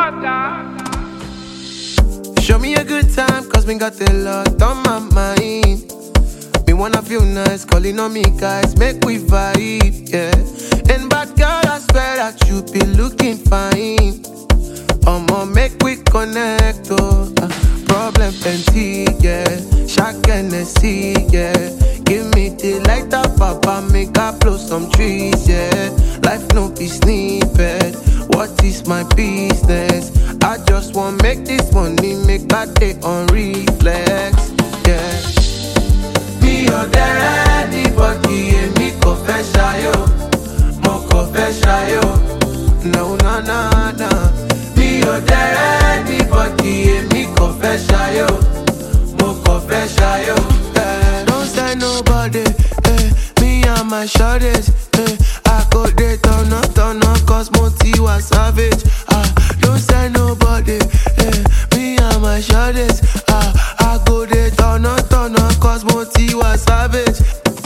Show me a good time, cause me got a lot on my mind. Me wanna feel nice, calling on me guys, make we vibe, yeah. And bad girl, I swear that you be looking fine. I'ma make we connect, oh. Problem plenty, yeah. Shaq Hennessy, yeah. Give me the light up, papa, make I blow some trees, yeah. Life no be snippet. What is my business? I just want make this money, make that day on reflex, yeah. Me or there, anybody, and me confession, yo. Mo confession, yo. No, no, no, no. Me or there, anybody, and me confession, yo. Mo confession, yo. Don't say nobody, me and my shorties, I go there, turn up, cause Moti was savage. Don't say nobody, me and my shorties, I go there, turn up, cause Moti was savage.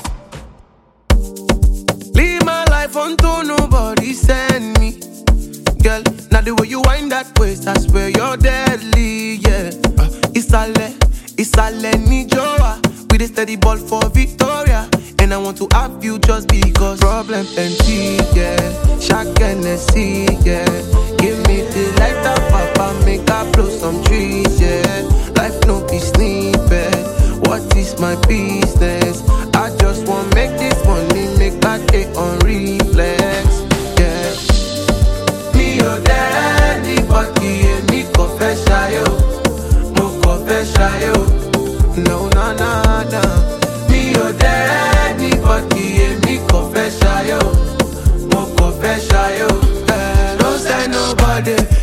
Leave my life until nobody send me. Girl, now the way you wind that waist, I swear you're deadly, yeah. Isale ni Joa, with a steady ball for Victoria. And I want to have you just because problem plenty, yeah. Shaq Hennessy, yeah. Give me the light up, papa, make I blow some trees, yeah. Life no be snippet. What is my business? I just want make this money, make that day on reflex, yeah. Me or there, anybody, and me confession, yo. Mo confession, yo. No, no, no, no. Me or there, anybody, and me confession, yo. Mo confession, yo. Don't say nobody.